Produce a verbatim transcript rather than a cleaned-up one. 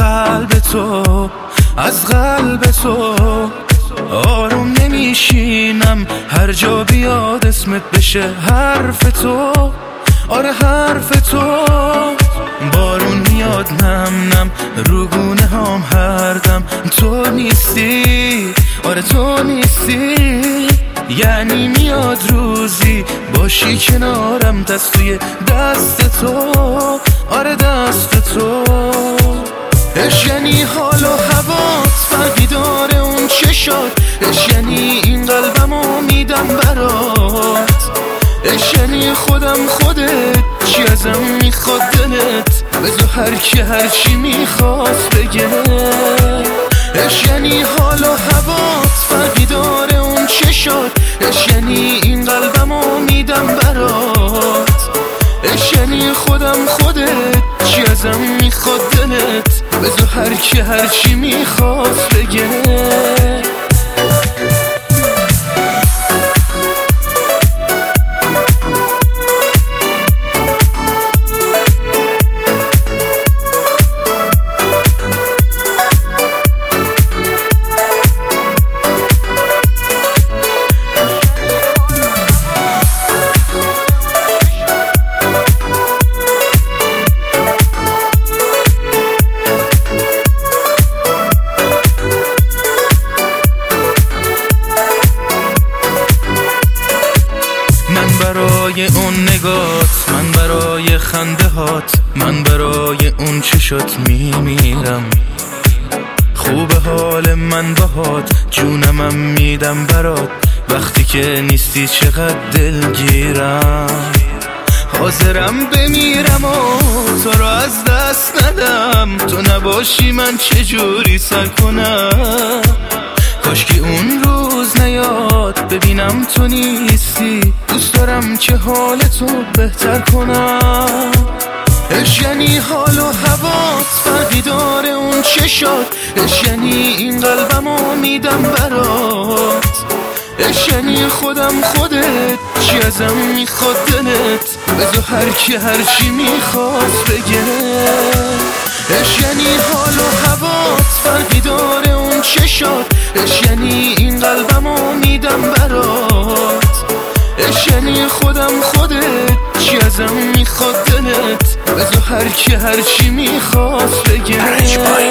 قلب تو، از قلب تو آروم نمیشینم، هر جا بیاد اسمت بشه حرف تو. آره حرف تو. بارون میاد نم نم روگونه هم هر دم، تو نیستی، آره تو نیستی. یعنی میاد روزی باشی کنارم، دست توی دست تو، آره دست تو. اش یعنی حال و هوات فرقی داره اون چشات، اش یعنی این قلبمو میدم برات، اش یعنی خودم خودت چی ازم میخواد دلت، بذار هر کی هر چی میخواست بگه. اش یعنی حال و هوات فرقی داره اون چشات، اش یعنی این قلبمو میدم برات، اش یعنی خودم خودت چی ازم میخواد دلت، بذار هر کی هر چی میخواست بگه. برای اون نگات، من برای خنده هات، من برای اون چشات میمیرم. خوب حال من باهات، جونمم میدم برات، وقتی که نیستی چقدر دلگیرم. حاضرم بمیرم و تو رو از دست ندم، تو نباشی من چجوری سر کنم. کاشکی اون روز نیاد ببینم تو نیستی، دوست دارم که حال تو بهتر کنم. اش یعنی حال و هوات فرقی داره اون چشات، اش یعنی این قلبمو میدم برات، اش یعنی خودم خودت چی ازم میخواد دلت، بذار هر کی هر چی میخواست بگه. اش یعنی حال و هوات فرقی داره اون چشات، اش یعنی این قلبمو میدم برات، اش یعنی خودم خودت چی ازم میخواد دلت، بذار هر کی هر چی میخواست بگه.